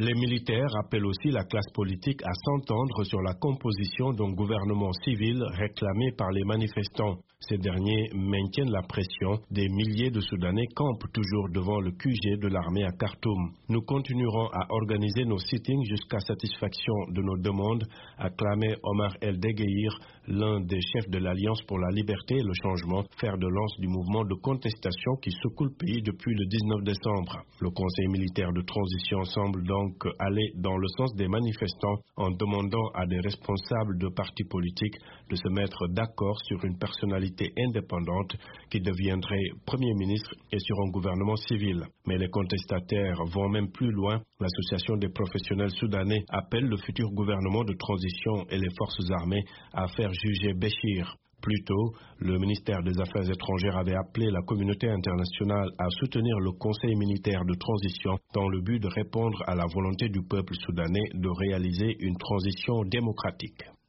Les militaires appellent aussi la classe politique à s'entendre sur la composition d'un gouvernement civil réclamé par les manifestants. Ces derniers maintiennent la pression. Des milliers de Soudanais campent toujours devant le QG de l'armée à Khartoum. Nous continuerons à organiser nos sittings jusqu'à satisfaction de nos demandes, a clamé Omar El Degueir, l'un des chefs de l'Alliance pour la liberté et le changement, fer de lance du mouvement de contestation qui secoue le pays depuis le 19 décembre. Le Conseil militaire de transition semble donc aller dans le sens des manifestants en demandant à des responsables de partis politiques de se mettre d'accord sur une personnalité indépendante qui deviendrait Premier ministre et sur un gouvernement civil. Mais les contestataires vont même plus loin. L'Association des professionnels soudanais appelle le futur gouvernement de transition et les forces armées à faire juger Béchir. Plus tôt, le ministère des Affaires étrangères avait appelé la communauté internationale à soutenir le Conseil militaire de transition dans le but de répondre à la volonté du peuple soudanais de réaliser une transition démocratique.